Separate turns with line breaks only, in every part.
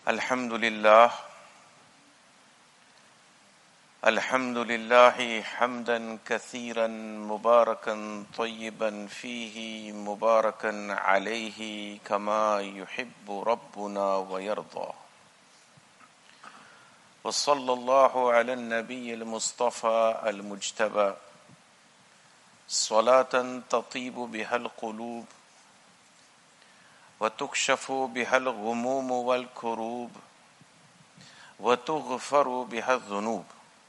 الحمد لله حمدا كثيرا مباركا طيبا فيه مباركا عليه كما يحب ربنا ويرضى وصلى الله على النبي المصطفى المجتبى صلاة تطيب بها القلوب وتكشف بها الغموم والكروب وتغفر بها الذنوب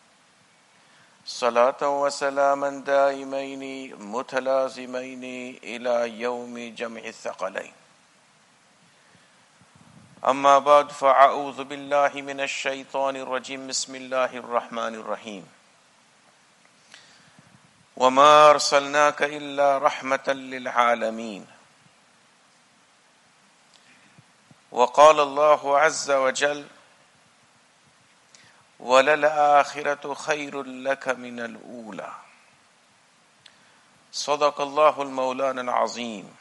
صلاة وسلاما دائمين متلازمين إلى يوم جمع الثقلين أما بعد فأعوذ بالله من الشيطان الرجيم بسم الله الرحمن الرحيم وما أرسلناك إلا رحمة للعالمين وقال الله عز وجل وللآخرة خير لك من الأولى صدق الله المولانا العظيم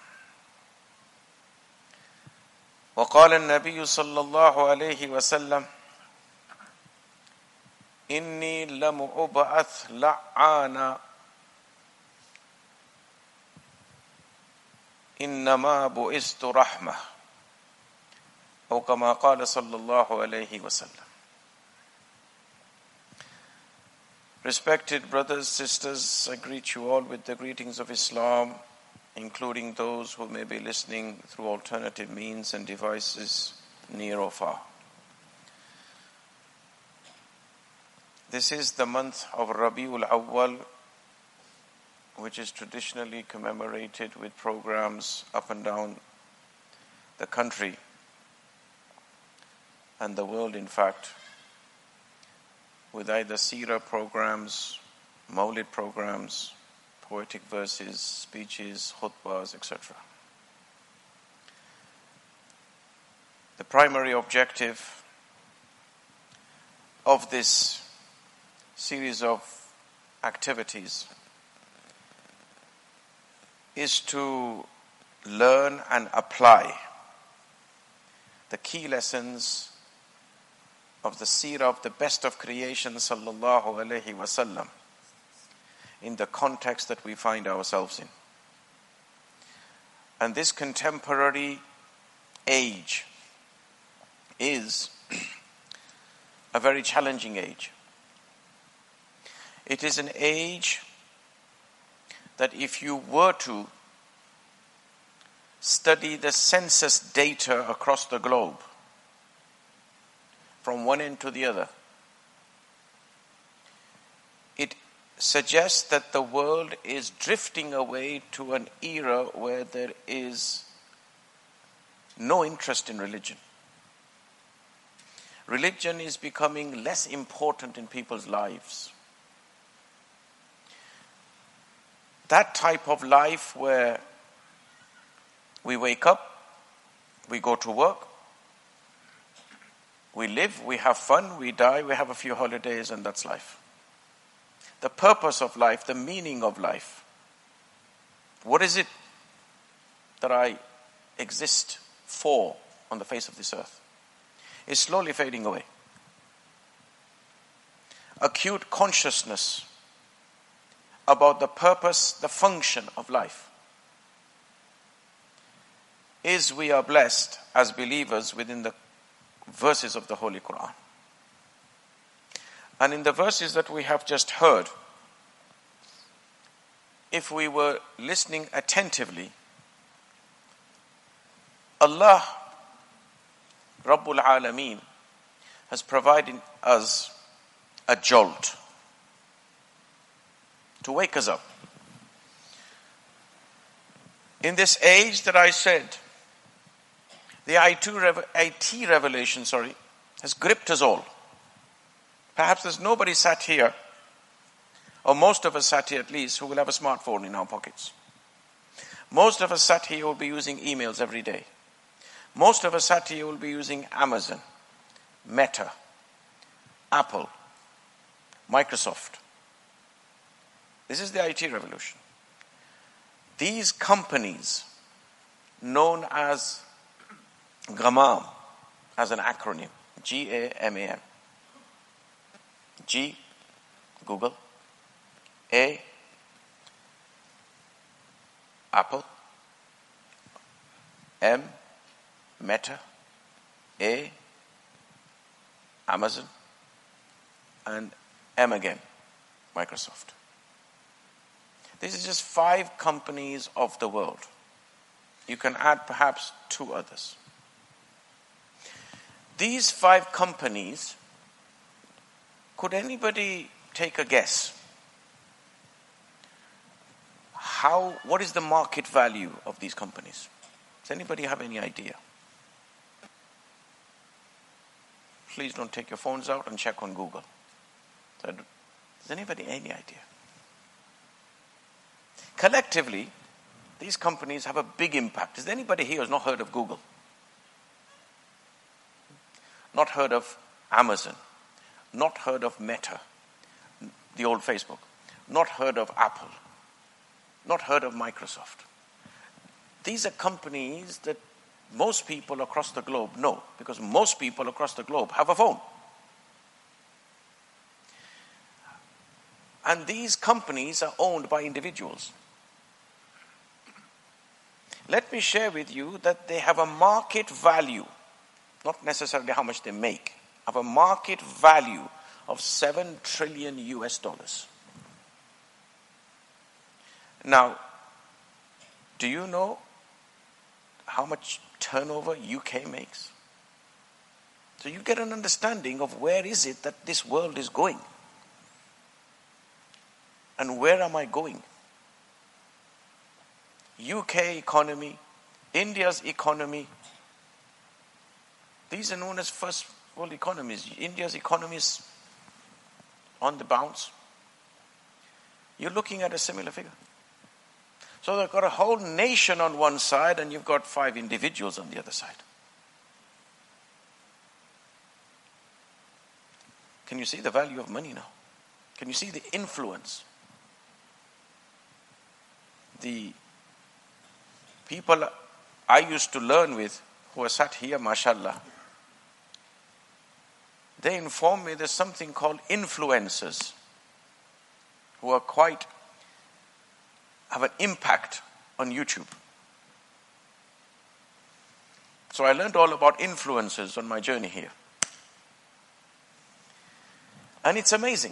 وقال النبي صلى الله عليه وسلم إني لم أبعث لعانا إنما بعثت رحمة أو كما قال صلى الله عليه وسلم. Respected brothers, sisters, I greet you all with the greetings of Islam, including those who may be listening through alternative means and devices near or far. This is the month of Rabiul Awwal, which is traditionally commemorated with programs up and down the country and the world, in fact, with either seerah programs, Mawlid programs, poetic verses, speeches, khutbahs, etc. The primary objective of this series of activities is to learn and apply the key lessons of the seerah of the best of creation sallallahu alaihi wasallam in the context that we find ourselves in. And this contemporary age is a very challenging age. It is an age that if you were to study the census data across the globe, from one end to the other, it suggests that the world is drifting away to an era where there is no interest in religion. Religion is becoming less important in people's lives. That type of life where we wake up, we go to work, we live, we have fun, we die, we have a few holidays, and that's life. The purpose of life, the meaning of life. What is it that I exist for on the face of this earth? Is slowly fading away. Acute consciousness about the purpose, the function of life is we are blessed as believers within the verses of the Holy Quran. And in the verses that we have just heard, if we were listening attentively, Allah Rabbul Alameen has provided us a jolt to wake us up. In this age that I said, the IT revelation, has gripped us all. Perhaps there's nobody sat here, or most of us sat here at least, who will have a smartphone in our pockets. Most of us sat here will be using emails every day. Most of us sat here will be using Amazon, Meta, Apple, Microsoft. This is the IT revolution. These companies, known as Ghamam, as an acronym. GAMAN. G, Google. A, Apple. M, Meta. A, Amazon. And M again, Microsoft. This is just 5 companies of the world. You can add perhaps 2 others. These 5 companies, could anybody take a guess? What is the market value of these companies? Does anybody have any idea? Please don't take your phones out and check on Google. Does anybody any idea? Collectively, these companies have a big impact. Is there anybody here who's not heard of Google? Not heard of Amazon? Not heard of Meta, the old Facebook? Not heard of Apple? Not heard of Microsoft? These are companies that most people across the globe know, because most people across the globe have a phone. And these companies are owned by individuals. Let me share with you that they have a market value, not necessarily how much they make, have a market value of $7 trillion US. Now, do you know how much turnover UK makes? So you get an understanding of where is it that this world is going. And where am I going? UK economy, India's economy, these are known as first world economies. India's economy is on the bounce. You're looking at a similar figure. So they've got a whole nation on one side and you've got 5 individuals on the other side. Can you see the value of money now? Can you see the influence? The people I used to learn with, who are sat here, mashallah, they inform me there's something called influencers who are have an impact on YouTube. So I learned all about influencers on my journey here. And it's amazing.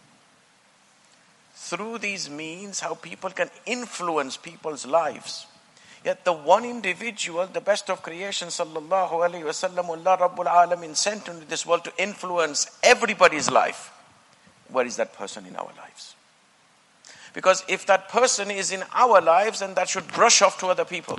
Through these means, how people can influence people's lives. Yet the one individual, the best of creation, sallallahu alaihi wasallam, Allah Rabbul Alamin, sent into this world to influence everybody's life. Where is that person in our lives? Because if that person is in our lives, then that should brush off to other people.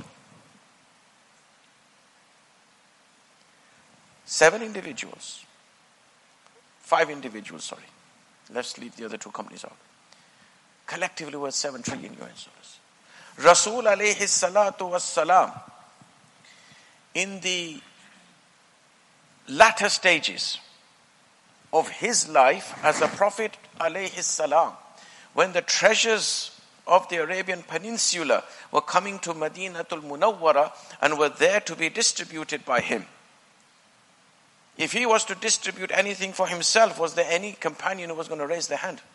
7 individuals. 5 individuals, sorry. Let's leave the other 2 companies out. Collectively worth $7 trillion US. Rasul alayhi salatu was salam, in the latter stages of his life as a prophet alayhi salam, when the treasures of the Arabian Peninsula were coming to Madinatul Munawwara and were there to be distributed by him. If he was to distribute anything for himself, was there any companion who was going to raise their hand?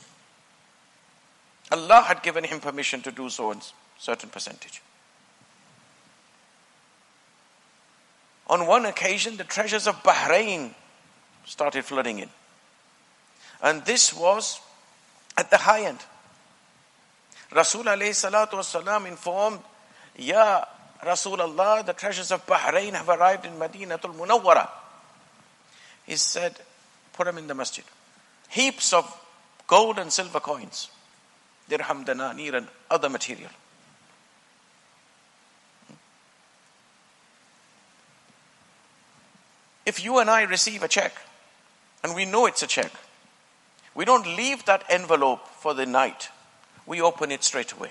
Allah had given him permission to do so in a certain percentage. On one occasion, the treasures of Bahrain started flooding in. And this was at the high end. Rasul alayhi salatu wasalam informed, Ya Rasulullah, the treasures of Bahrain have arrived in Madinatul Munawwara. He said, put them in the masjid. Heaps of gold and silver coins, dirham, dananir, and other material. If you and I receive a check, and we know it's a check, we don't leave that envelope for the night. We open it straight away.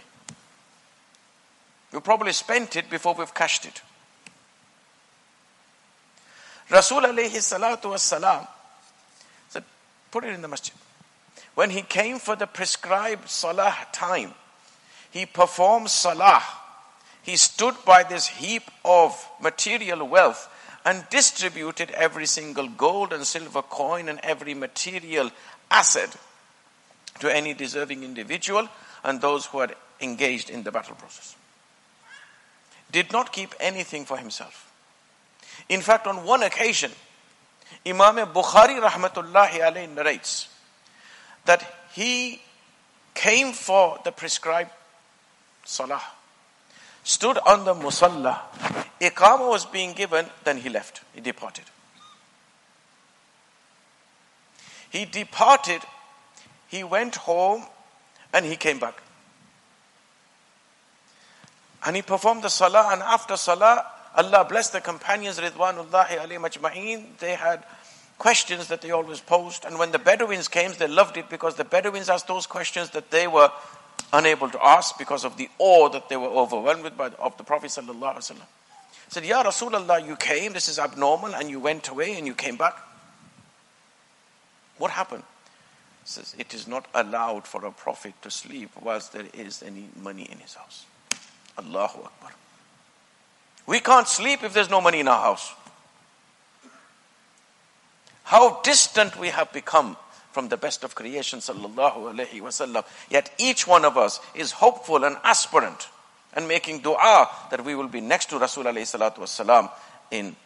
We probably spent it before we've cashed it. Rasul alayhi salatu wassalam said, put it in the masjid. When he came for the prescribed salah time, he performed salah. He stood by this heap of material wealth and distributed every single gold and silver coin and every material asset to any deserving individual and those who had engaged in the battle process. Did not keep anything for himself. In fact, on one occasion, Imam Bukhari rahmatullahi alayhi narrates that he came for the prescribed salah, stood on the musalla, iqamah was being given, then he left, he departed. He departed, he went home and he came back. And he performed the salah, and after salah, Allah bless the companions Ridwanullahi alayhim ajma'een. They had questions that they always posed, and when the Bedouins came, they loved it because the Bedouins asked those questions that they were unable to ask because of the awe that they were overwhelmed with of the Prophet sallallahu alaihi wasallam. Said, Ya Rasulullah, you came, this is abnormal, and you went away and you came back. What happened? He says, it is not allowed for a prophet to sleep whilst there is any money in his house. Allahu Akbar. We can't sleep if there's no money in our house. How distant we have become from the best of creation, sallallahu alaihi wasallam. Yet each one of us is hopeful and aspirant and making dua that we will be next to Rasul alayhi salatu wasalam in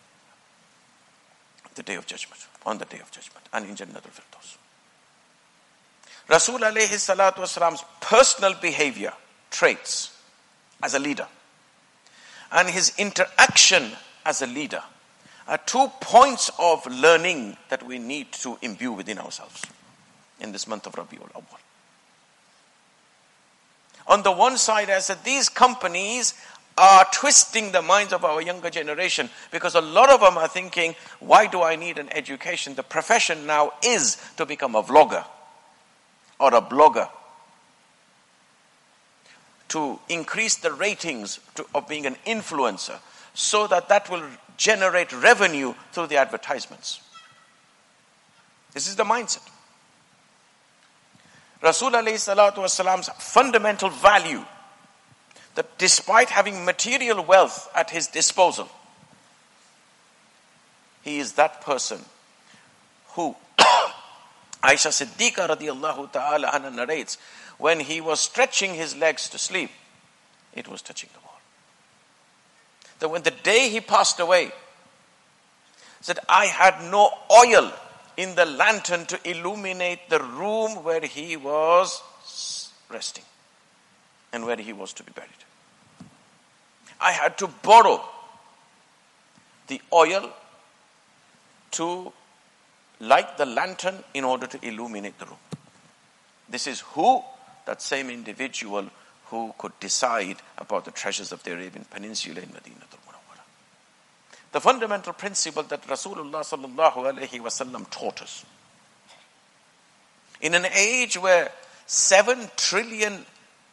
the day of judgment, on the day of judgment, and in Jannatul Firdaus. Rasul alayhi salatu wasalam's personal behavior, traits as a leader, and his interaction as a leader are 2 points of learning that we need to imbue within ourselves in this month of Rabiul Awwal. On the one side, I said, these companies are twisting the minds of our younger generation because a lot of them are thinking, why do I need an education? The profession now is to become a vlogger or a blogger, to increase the ratings of being an influencer, so that will generate revenue through the advertisements. This is the mindset. Rasul alayhi salatu wasalam's fundamental value, that despite having material wealth at his disposal, he is that person who Aisha Siddiqa radiallahu ta'ala anha narrates, when he was stretching his legs to sleep, it was touching the wall. That when the day he passed away, said, I had no oil in the lantern to illuminate the room where he was resting and where he was to be buried. I had to borrow the oil to light the lantern in order to illuminate the room. This is who? That same individual who could decide about the treasures of the Arabian Peninsula in Madinatul Munawwara. The fundamental principle that Rasulullah sallallahu alaihi wasallam taught us. In an age where $7 trillion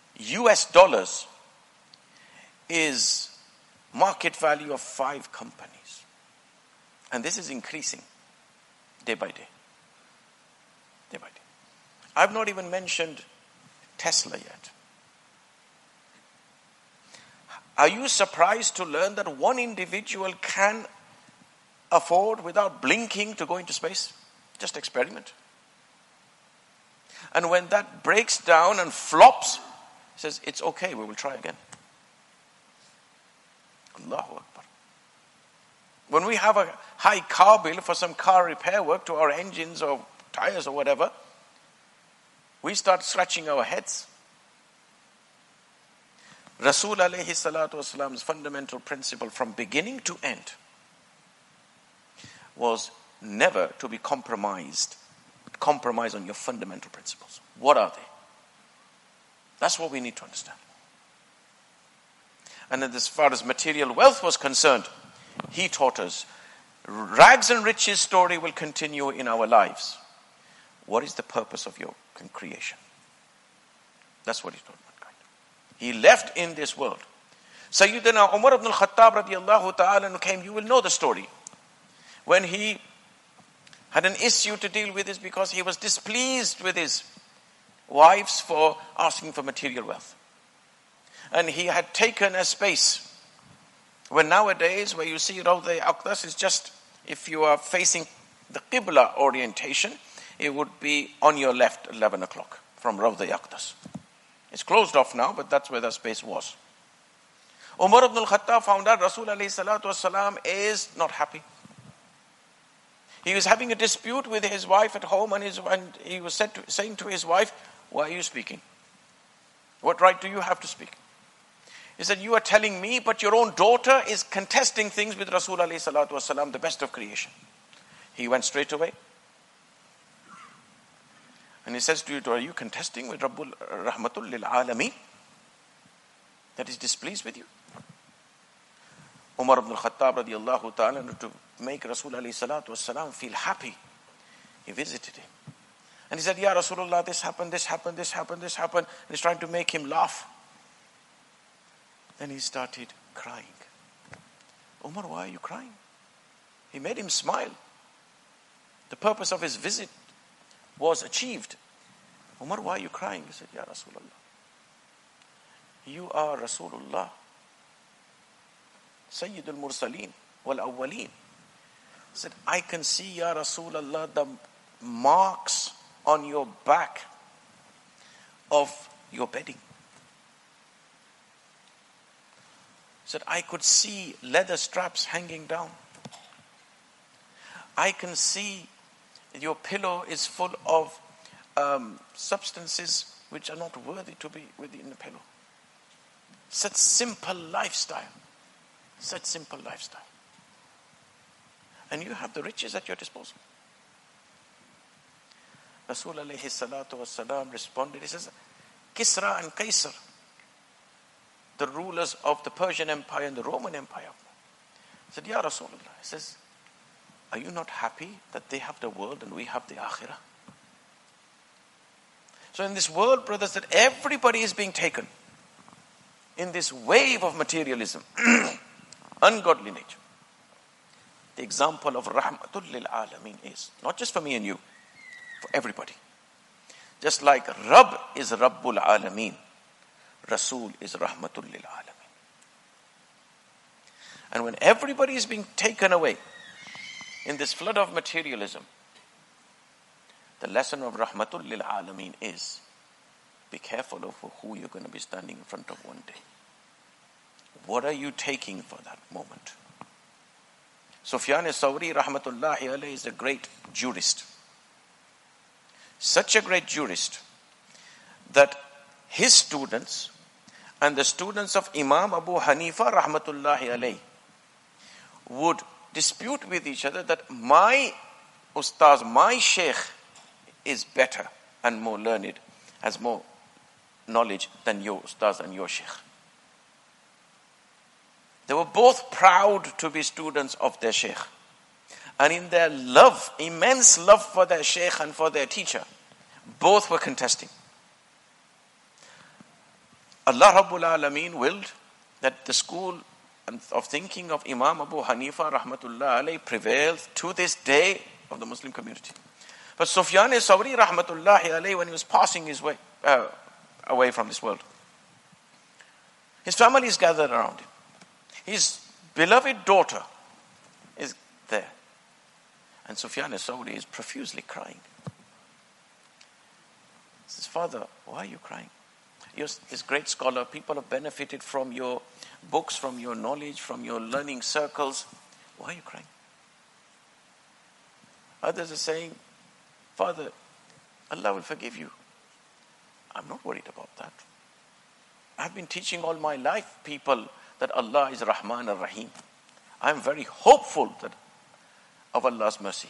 is market value of 5 companies. And this is increasing day by day. Day by day. I've not even mentioned Tesla yet. Are you surprised to learn that one individual can afford, without blinking, to go into space? Just experiment. And when that breaks down and flops, he says, it's okay, we will try again. Allahu Akbar. When we have a high car bill for some car repair work to our engines or tires or whatever, we start scratching our heads. Rasul alayhi salatu wasalam's fundamental principle from beginning to end was never to be compromise on your fundamental principles. What are they? That's what we need to understand. And as far as material wealth was concerned, he taught us, rags and riches story will continue in our lives. What is the purpose of your creation? That's what he taught mankind. He left in this world. Sayyidina Umar ibn al-Khattab radiallahu ta'ala came, you will know the story. When he had an issue to deal with this because he was displeased with his wives for asking for material wealth. And he had taken a space When nowadays, where you see Rawda Aqdas is just, if you are facing the Qibla orientation, it would be on your left, 11 o'clock from Rawda Aqdas. It's closed off now, but that's where the space was. Umar ibn al-Khattab found out Rasul alayhi salatu wasalam is not happy. He was having a dispute with his wife at home, and he was saying to his wife, "Why are you speaking? What right do you have to speak?" He said, "You are telling me, but your own daughter is contesting things with Rasul alayhi salatu wasalam, the best of creation." He went straight away. And he says to you, "Are you contesting with Rabbul Rahmatul lil Alameen? That is displeased with you?" Umar ibn al-Khattab radiyallahu ta'ala, to make Rasul alayhi salatu wasalam feel happy, he visited him. And he said, "Ya Rasulullah, this happened, this happened, this happened, this happened." And he's trying to make him laugh. Then he started crying. "Umar, why are you crying?" He made him smile. The purpose of his visit was achieved. "Umar, why are you crying?" He said, "Ya Rasulullah, you are Rasulullah, Sayyidul Mursaleen wal Awwaleen." He said, "I can see, Ya Rasulullah, the marks on your back of your bedding." He said, "I could see leather straps hanging down. I can see your pillow is full of substances which are not worthy to be within the pillow." Such simple lifestyle. Such simple lifestyle. And you have the riches at your disposal. Rasul alayhi salatu wasalam responded, he says, "Kisra and Qaisar, the rulers of the Persian Empire and the Roman Empire." He said, "Ya Rasulullah," he says, "are you not happy that they have the world and we have the akhirah?" So in this world, brothers, that everybody is being taken in this wave of materialism, ungodly nature. The example of Rahmatul lil Alameen is, not just for me and you, for everybody. Just like Rabb is Rabbul Alameen, Rasul is Rahmatul lil Alameen. And when everybody is being taken away in this flood of materialism, the lesson of Rahmatul lil Alameen is, be careful of who you're going to be standing in front of one day. What are you taking for that moment? Sufyan as-Sawri rahmatullahi alayhi is a great jurist. Such a great jurist that his students and the students of Imam Abu Hanifa rahmatullahi alayhi would dispute with each other that my ustaz, my sheikh is better and more learned, has more knowledge than your ustaz and your sheikh. They were both proud to be students of their sheikh. And in their love, immense love for their sheikh and for their teacher, both were contesting. Allah Rabbul Alameen willed that the school of thinking of Imam Abu Hanifa rahmatullah alayhi prevails to this day of the Muslim community. But Sufyan as-Sawri rahmatullahi alayhi, when he was passing his way away from this world, his family is gathered around him. His beloved daughter is there. And Sufyan as-Sawri is profusely crying. He says, "Father, why are you crying? You're this great scholar. People have benefited from your books, from your knowledge, from your learning circles. Why are you crying?" Others are saying, "Father, Allah will forgive you." I'm not worried about that. I've been teaching all my life people that Allah is Rahman ar-Rahim. I'm very hopeful of Allah's mercy.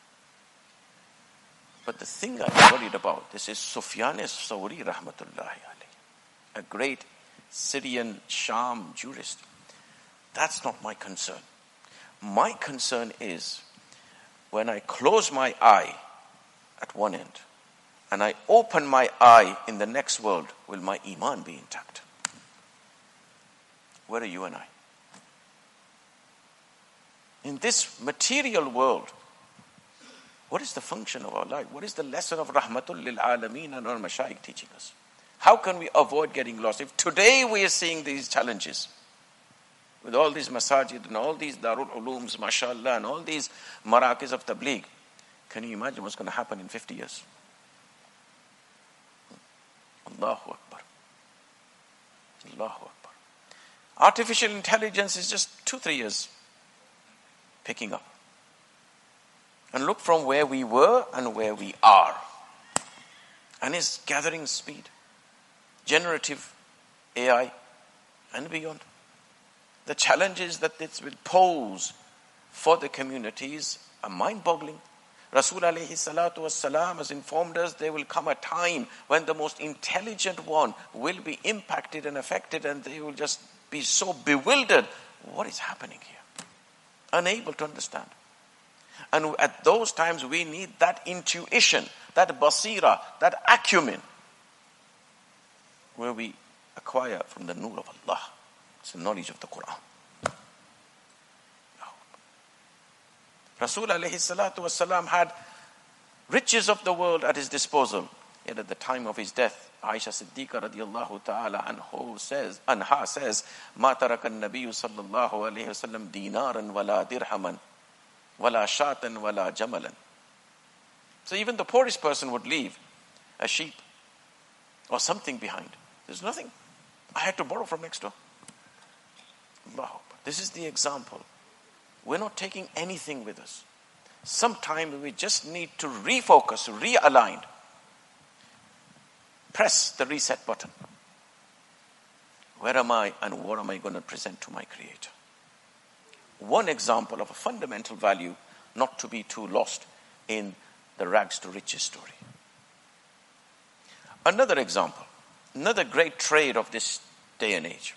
But the thing I'm worried about, this is Sufyan as-Sawri rahmatullahi alayhi, a great Syrian Sham jurist. That's not my concern. My concern is when I close my eye at one end and I open my eye in the next world, will my iman be intact? Where are you and I? In this material world, what is the function of our life? What is the lesson of Rahmatul lil Alameen and our Mashaykh teaching us? How can we avoid getting lost? If today we are seeing these challenges, with all these masajid and all these Darul Ulooms, mashallah, and all these marakis of tabligh, can you imagine what's going to happen in 50 years? Allahu Akbar. Allahu Akbar. Artificial intelligence is just 2-3 years picking up. And look from where we were and where we are. And it's gathering speed. Generative AI and beyond. The challenges that this will pose for the communities are mind-boggling. Rasul alayhi salatu wassalam has informed us there will come a time when the most intelligent one will be impacted and affected, and they will just be so bewildered. What is happening here? Unable to understand. And at those times we need that intuition, that basira, that acumen, where we acquire from the nur of Allah. It's the knowledge of the Quran. Rasul alayhi salatu wasalam had riches of the world at his disposal. Yet at the time of his death, Aisha Siddiqa radiallahu ta'ala anha says, مَا تَرَكَ النَّبِيُّ صَلَّى اللَّهُ عَلَيْهِ وَسَلَّمْ دِينَارًا وَلَا دِرْهَمًا وَلَا شَاةً وَلَا جَمَلًا. So even the poorest person would leave a sheep or something behind. There's nothing. I had to borrow from next door. Allahu Akbar. This is the example. We're not taking anything with us. Sometimes we just need to refocus, realign. Press the reset button. Where am I and what am I going to present to my Creator? One example of a fundamental value not to be too lost in the rags to riches story. Another example, another great trade of this day and age.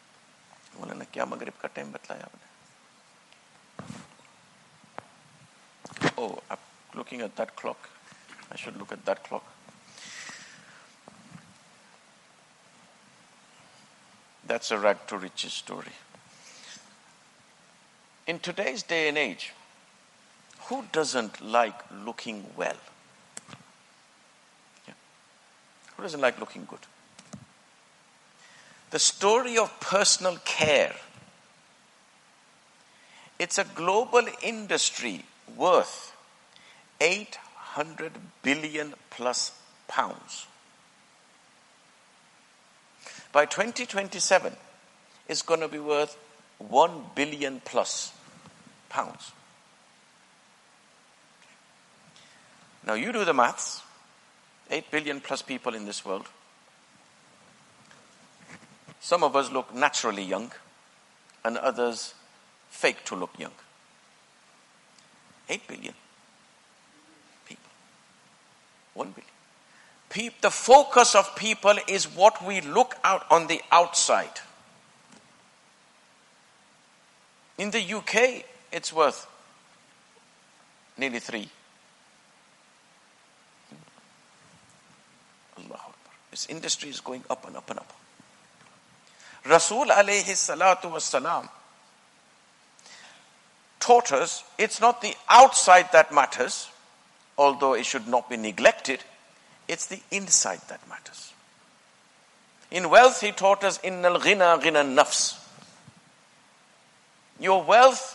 Oh, I'm looking at that clock. I should look at that clock. That's a rag to riches story. In today's day and age, who doesn't like looking well? Yeah. Who doesn't like looking good? The story of personal care. It's a global industry worth 800 billion plus pounds. By 2027, it's going to be worth 1 billion plus pounds. Now you do the maths. 8 billion plus people in this world. Some of us look naturally young, and others fake to look young. 8 billion people. 1 billion. The focus of people is what we look out on the outside. In the UK, it's worth nearly 3. Allahu Akbar. This industry is going up and up and up. Rasul alayhi salatu wassalam taught us it's not the outside that matters, although it should not be neglected. It's the inside that matters. In wealth, he taught us, innal ghina ghina nafs. Your wealth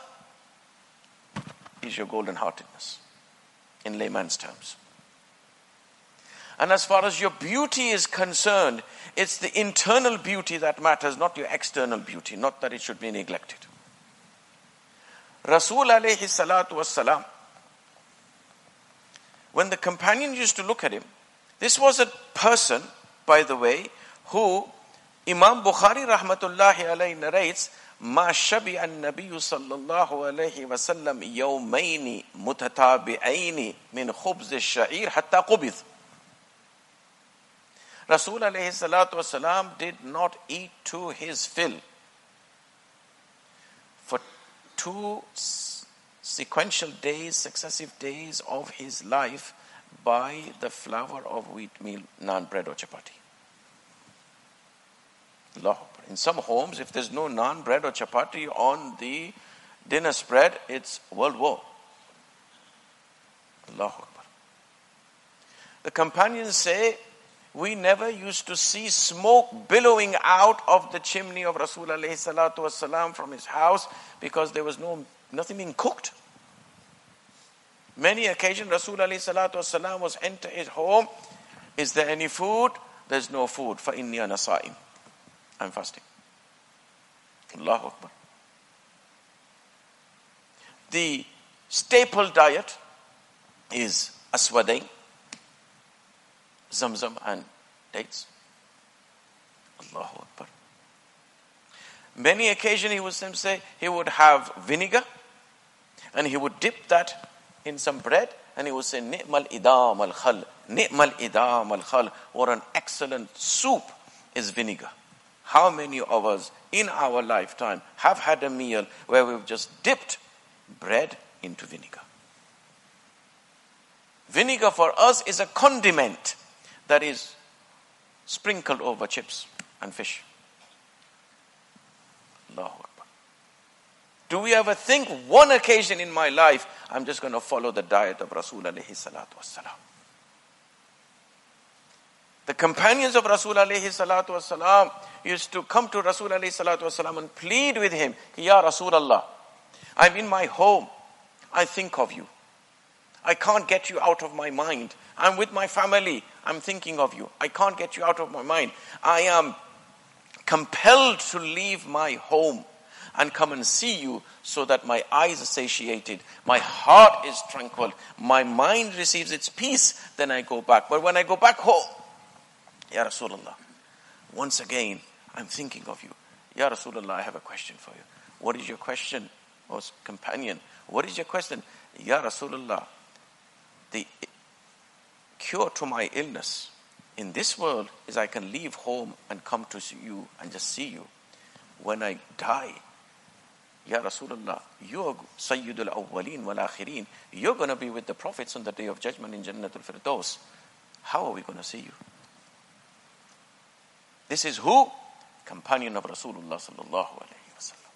is your golden heartedness, in layman's terms. And as far as your beauty is concerned, it's the internal beauty that matters, not your external beauty, not that it should be neglected. Rasul alayhi salatu wassalam, when the companions used to look at him, this was a person, by the way, who Imam Bukhari rahmatullahi alayhi narrates, ما شبع النبي صلى الله عليه وسلم يومين متتابعين من خبز الشعير حتى قبض. Rasul alayhi salatu wasalam did not eat to his fill for 2 sequential days, successive days of his life by the flour of wheat meal, naan, bread or chapati. Allah. In some homes, if there's no naan, bread or chapati on the dinner spread, it's world war. Allahu Akbar. The companions say, We never used to see smoke billowing out of the chimney of Rasul alayhi salatu wasalam from his house because there was nothing being cooked. Many occasions Rasul alayhi salatu wasalam was enter his home. Is there any food? There's no food. فَإِنِّي أَنَا صَائِمٌ. I'm fasting. Allahu Akbar. The staple diet is aswadain, zamzam and dates. Allahu Akbar. Many occasions he would say he would have vinegar and he would dip that in some bread and he would say ni'mal idam al khal, ni'mal idam al khal. What an excellent soup is vinegar. How many of us in our lifetime have had a meal where we've just dipped bread into vinegar? Vinegar for us is a condiment that is sprinkled over chips and fish. Allahu Akbar. Do we ever think one occasion in my life, I'm just going to follow the diet of Rasul alayhi salatu wassalam? The companions of Rasul alayhi salatu wassalam used to come to Rasul alayhi salatu wassalam and plead with him, Ya Rasulullah, I'm in my home. I think of you. I can't get you out of my mind. I'm with my family. I'm thinking of you. I can't get you out of my mind. I am compelled to leave my home and come and see you so that my eyes are satiated, my heart is tranquil, my mind receives its peace, then I go back. But when I go back home, Ya Rasulullah, once again, I'm thinking of you. Ya Rasulullah, I have a question for you. What is your question, O companion? What is your question? Ya Rasulullah, the cure to my illness in this world is I can leave home and come to see you and just see you. When I die, Ya Rasulullah, you're Sayyidul Awwaleen wal Akhirin. You're going to be with the prophets on the day of judgment in Jannatul Firdaus. How are we going to see you? This is who? Companion of Rasulullah sallallahu alayhi wa sallam.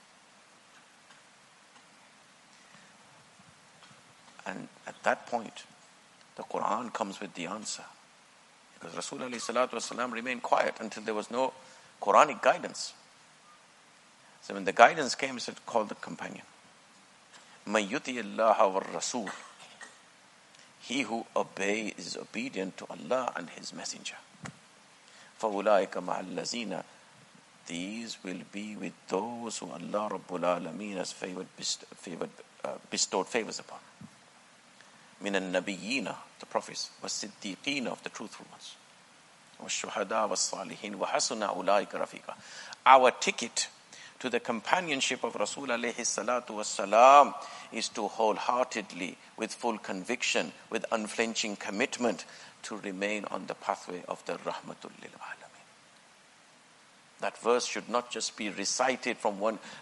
And at that point, the Quran comes with the answer. Because Rasul alayhi salatu wasalam remained quiet until there was no Quranic guidance. So when the guidance came, he said, call the companion. مَن يُطِعِ اللَّهَ وَالرَّسُولَ. He who obeys is obedient to Allah and His Messenger. فَأُولَٰئِكَ مَعَ الَّذِينَ. These will be with those who Allah Rabbul Alameen has bestowed favors upon. مِنَ النَّبِيِّينَ, the prophets, وَالصِّدِّيقِينَ, of the truthful ones, وَالشُّهَدَاء وَالصَّالِحِينَ وَحَسُنَ أُولَٰئِكَ رَفِيقًا. Our ticket to the companionship of Rasul alayhi salatu wassalam is to wholeheartedly, with full conviction, with unflinching commitment, to remain on the pathway of the Rahmatul Lil Alameen. That verse should not just be recited from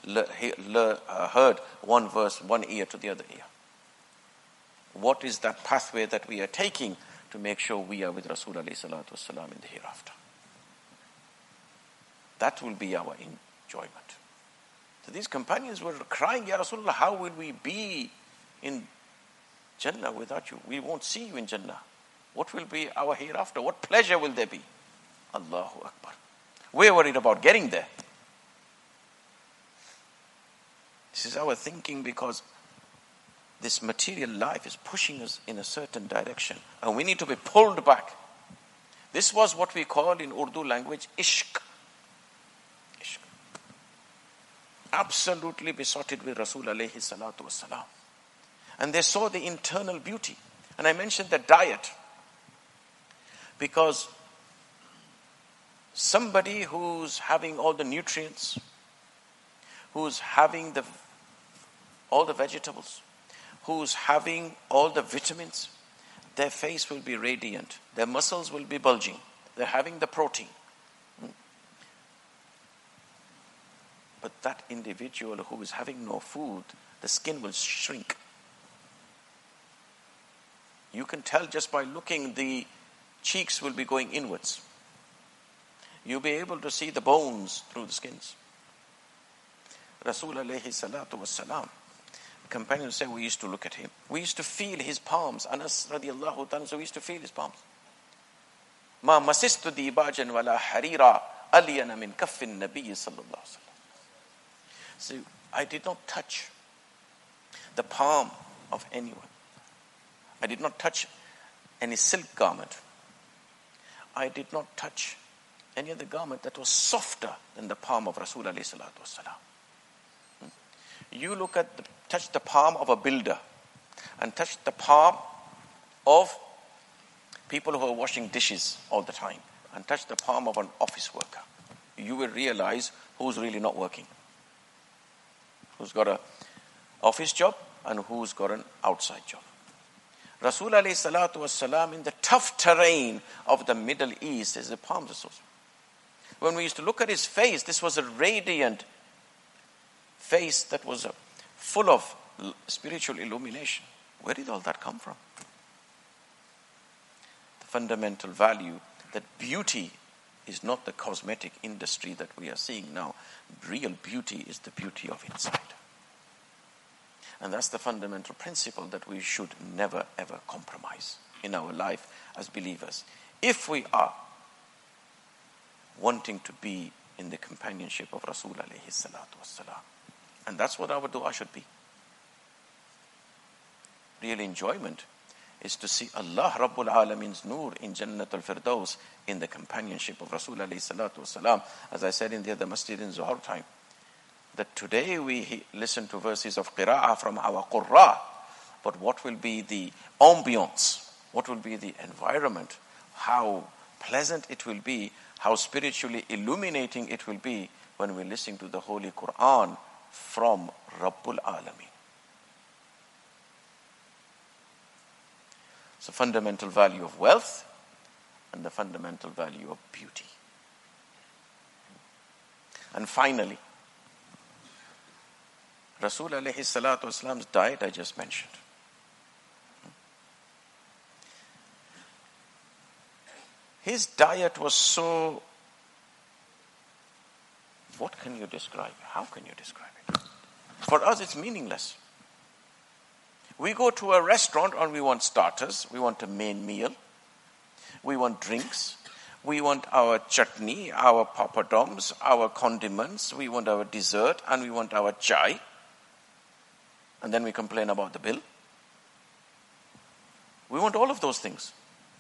heard one verse, one ear to the other ear. What is that pathway that we are taking to make sure we are with Rasul alayhi salatu wassalam in the hereafter? That will be our enjoyment. So these companions were crying, Ya Rasulullah, how will we be in Jannah without you? We won't see you in Jannah. What will be our hereafter? What pleasure will there be? Allahu Akbar. We're worried about getting there. This is our thinking because this material life is pushing us in a certain direction and we need to be pulled back. This was what we call in Urdu language ishq. Ishq. Absolutely besotted with Rasul alayhi salatu wassalam. And they saw the internal beauty. And I mentioned the diet because somebody who's having all the nutrients, who's having all the vegetables, who's having all the vitamins, their face will be radiant, their muscles will be bulging, they're having the protein. But that individual who is having no food, the skin will shrink. You can tell just by looking, the cheeks will be going inwards. You'll be able to see the bones through the skins. Rasul alayhi salatu wassalam, companions say we used to look at him. We used to feel his palms. Anas radiallahu ta'ala, so we used to feel his palms. ما مسست ديباجا ولا حريرا ألين من كف النبي صلى الله عليه وسلم. So I did not touch the palm of anyone. I did not touch any silk garment. I did not touch any other garment that was softer than the palm of Rasul alayhi salatu wasalam. You touch the palm of a builder and touch the palm of people who are washing dishes all the time and touch the palm of an office worker. You will realize who's really not working. Who's got an office job and who's got an outside job. Rasul alayhi salatu wasalam, in the tough terrain of the Middle East, is the palms of Rasul. When we used to look at his face, this was a radiant face that was full of spiritual illumination. Where did all that come from? The fundamental value that beauty is not the cosmetic industry that we are seeing now. Real beauty is the beauty of inside. And that's the fundamental principle that we should never ever compromise in our life as believers. If we are wanting to be in the companionship of Rasul alayhi salatu wassalam. And that's what our dua should be. Real enjoyment is to see Allah Rabbul Alamin's Noor in Jannat al-Firdaus in the companionship of Rasul alayhi salatu wasalam. As I said in the other masjid in Zuhur time, that today we listen to verses of qira'ah from our qurra, but what will be the ambience? What will be the environment? How pleasant it will be, how spiritually illuminating it will be when we listen to the Holy Quran from Rabbul Alameen. So fundamental value of wealth and the fundamental value of beauty. And finally, Rasul alayhi salatu wasalam's diet I just mentioned. His diet was so, what can you describe? How can you describe it? For us it's meaningless. We go to a restaurant and we want starters, we want a main meal, we want drinks, we want our chutney, our papadums, our condiments, we want our dessert, and we want our chai. And then we complain about the bill. We want all of those things.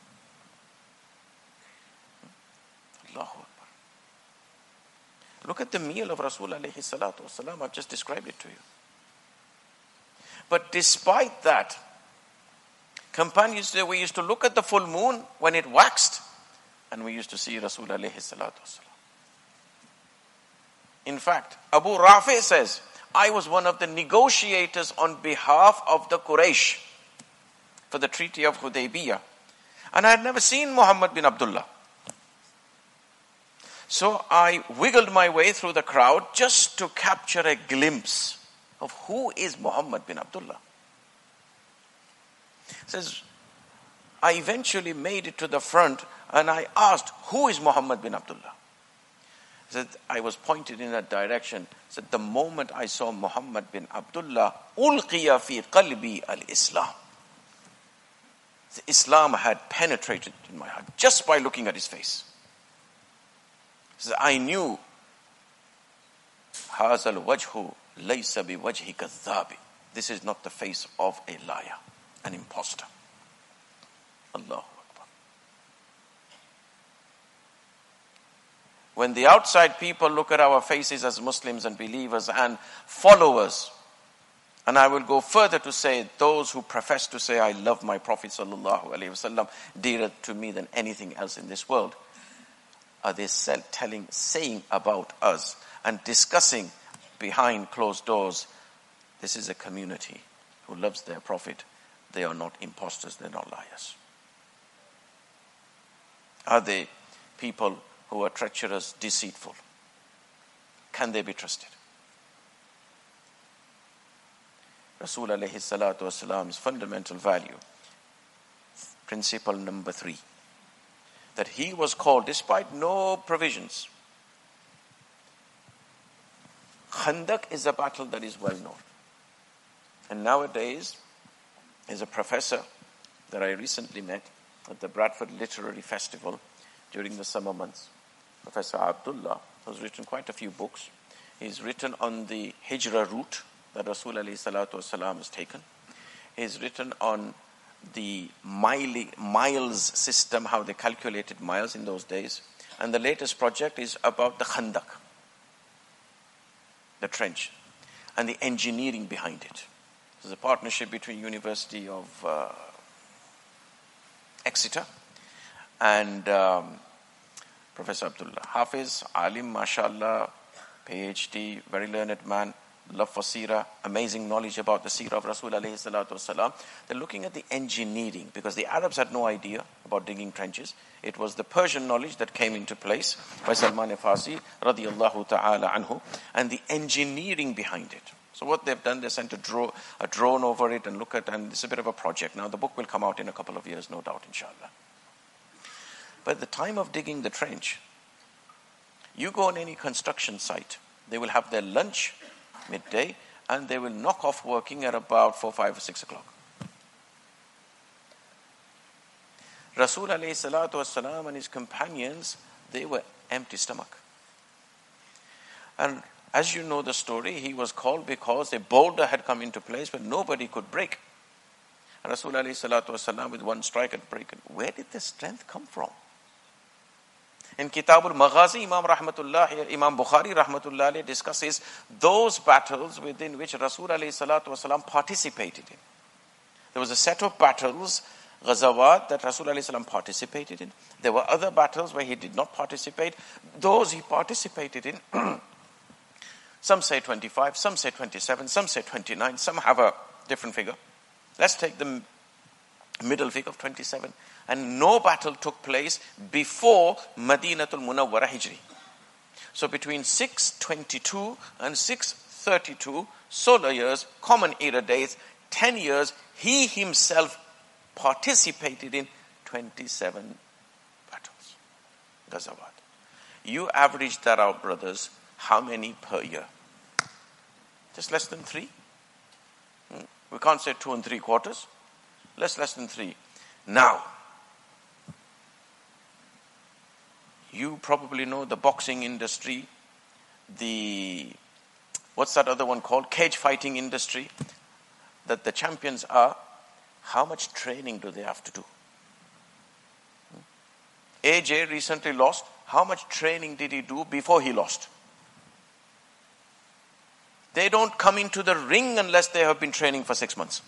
Allahu Akbar. Look at the meal of Rasul alayhi salatu wasalam. I've just described it to you. But despite that, companions, we used to look at the full moon when it waxed, and we used to see Rasul alayhi salatu wasalam. In fact, Abu Rafi says, I was one of the negotiators on behalf of the Quraysh for the Treaty of Hudaybiyah. And I had never seen Muhammad bin Abdullah. So I wiggled my way through the crowd just to capture a glimpse of who is Muhammad bin Abdullah. It says, I eventually made it to the front and I asked, who is Muhammad bin Abdullah? He said, I was pointed in that direction. He said, the moment I saw Muhammad bin Abdullah, ulqiya fi qalbi al-Islam. Islam had penetrated in my heart just by looking at his face. He said, I knew hazal wajhu laysa bi wajhi kadhabi. This is not the face of a liar, an imposter. Allahu Akbar. When the outside people look at our faces as Muslims and believers and followers, and I will go further to say, those who profess to say, I love my Prophet sallallahu alaihi wasallam dearer to me than anything else in this world, are they saying about us and discussing behind closed doors, this is a community who loves their Prophet. They are not imposters, they're not liars. Are they people who are treacherous, deceitful? Can they be trusted? Rasul alayhi salatu wasalam's fundamental value, principle number 3, that he was called despite no provisions. Khandak is a battle that is well known. And nowadays, there's a professor that I recently met at the Bradford Literary Festival. during the summer months. Professor Abdullah has written quite a few books. He's written on the Hijrah route that Rasul alayhi salatu wasalam has taken. He's written on the miles system, how they calculated miles in those days. And the latest project is about the Khandaq, the trench, and the engineering behind it. There's a partnership between University of Exeter and Professor Abdullah. Hafiz, Alim, mashallah, PhD, very learned man, love for seerah, amazing knowledge about the seerah of Rasul alayhi salatu wasalam. They're looking at the engineering, because the Arabs had no idea about digging trenches. It was the Persian knowledge that came into place by Salman Farsi radiyallahu ta'ala anhu, and the engineering behind it. So what they've done, they sent a drone over it and look at, and it's a bit of a project. Now the book will come out in a couple of years, no doubt, inshallah. But at the time of digging the trench, you go on any construction site, they will have their lunch midday, and they will knock off working at about 4, 5 or 6 o'clock. Rasul alayhi salatu wasalam and his companions, they were empty stomach. And as you know the story, he was called because a boulder had come into place but nobody could break. And Rasul alayhi salatu wasalam with one strike had broken. Where did the strength come from? In Kitab al-Maghazi, Imam Bukhari rahmatullah discusses those battles within which Rasul alayhi salatu wasalam participated in. There was a set of battles, Ghazawat, that Rasul alayhi salam participated in. There were other battles where he did not participate. Those he participated in, some say 25, some say 27, some say 29, some have a different figure. Let's take the middle figure of 27. And no battle took place before Madinatul Munawwara Hijri. So between 622 and 632 solar years, common era days, 10 years, he himself participated in 27 battles. Ghazawat. You average that out, brothers, how many per year? Just less than 3? We can't say 2 3/4. Less than 3. Now, you probably know the boxing industry, what's that other one called? Cage fighting industry, that the champions are. How much training do they have to do? AJ recently lost. How much training did he do before he lost? They don't come into the ring unless they have been training for 6 months.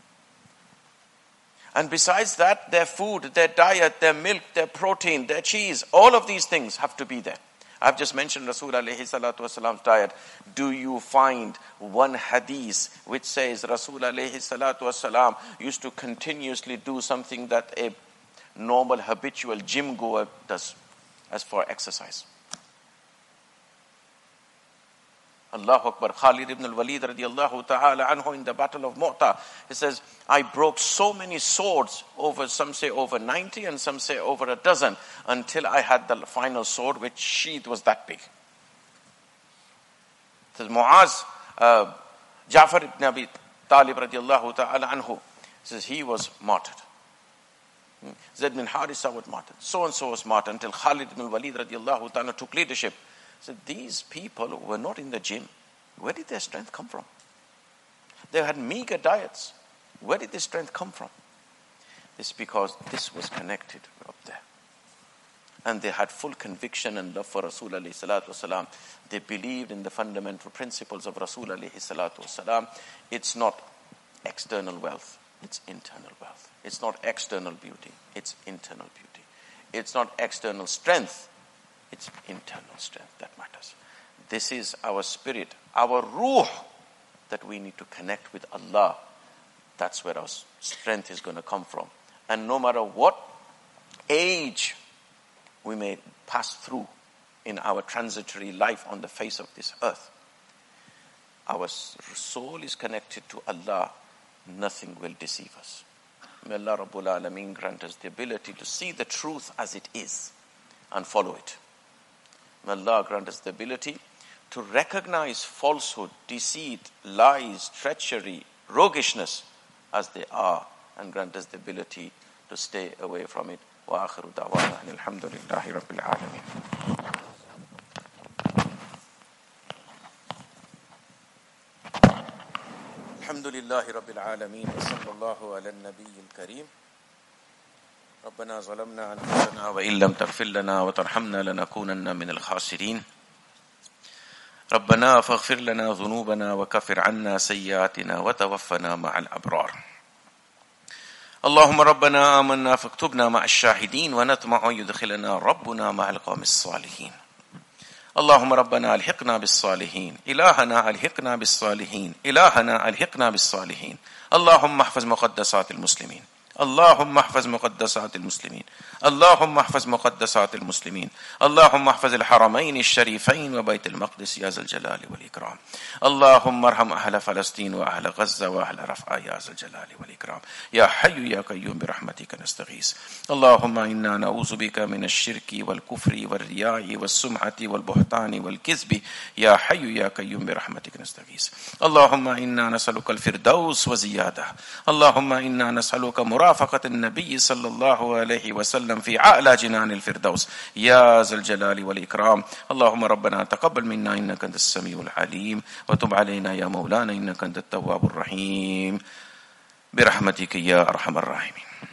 And besides that, their food, their diet, their milk, their protein, their cheese, all of these things have to be there. I've just mentioned Rasul alayhi salatu wasalam's diet. Do you find one hadith which says Rasul alayhi salatu wasalam used to continuously do something that a normal habitual gym goer does as for exercise? Allahu Akbar. Khalid ibn al-Walid radiyallahu ta'ala anhu in the battle of Mu'ta, he says, I broke so many swords, some say over 90 and some say over a dozen, until I had the final sword which sheath was that big. It says Muaz, Ja'far ibn Abi Talib radiyallahu ta'ala anhu, says he was martyred. Zayd bin Harisa was martyred. So and so was martyred until Khalid ibn al-Walid radiyallahu ta'ala took leadership. So these people were not in the gym. Where did their strength come from? They had meager diets. Where did this strength come from? It's because this was connected up there. And they had full conviction and love for Rasul alayhi salatu wasalam. They believed in the fundamental principles of Rasul alayhi salatu wasalam. It's not external wealth, it's internal wealth. It's not external beauty, it's internal beauty. It's not external strength, it's internal strength that matters. This is our spirit, our ruh, that we need to connect with Allah. That's where our strength is going to come from. And no matter what age we may pass through in our transitory life on the face of this earth, our soul is connected to Allah. Nothing will deceive us. May Allah Rabbul Alameen grant us the ability to see the truth as it is and follow it. May Allah grant us the ability to recognize falsehood, deceit, lies, treachery, roguishness as they are, and grant us the ability to stay away from it. Wa akhiru da'wana alhamdulillahi rabbil alameen. Alhamdulillahi rabbil alameen. Wa sallallahu ala nabiyyil kareem. ربنا ظلمنا أنفسنا وإن لم تغفر لنا وترحمنا لنكونن من الخاسرين ربنا فاغفر لنا ذنوبنا وكفر عنا سيئاتنا وتوفنا مع الأبرار اللهم ربنا آمنا فاكتبنا مع الشاهدين ونطمع يدخلنا ربنا مع القوم الصالحين اللهم ربنا ألحقنا بالصالحين إلهنا ألحقنا بالصالحين إلهنا ألحقنا بالصالحين اللهم احفظ مقدسات المسلمين اللهم احفظ مقدسات المسلمين اللهم احفظ مقدسات المسلمين اللهم احفظ الحرمين الشريفين وبيت المقدس يا ذا الجلال والإكرام اللهم ارحم أهل فلسطين وأهل غزة وأهل رفح يا ذا الجلال والإكرام يا حي يا قيوم برحمتك نستغيث اللهم إنا نعوذ بك من الشرك والكفر والرياء والسمعة والبهتان والكذب يا حي يا قيوم برحمتك نستغيث اللهم إنا نسألك الفردوس وزيادة اللهم إنا نسألك مرافقة النبي صلى الله عليه وسلم في أعلى جنان الفردوس يا ذا الجلال والإكرام اللهم ربنا تقبل منا إنك أنت السميع العليم وتب علينا يا مولانا إنك أنت التواب الرحيم برحمتك يا أرحم الراحمين.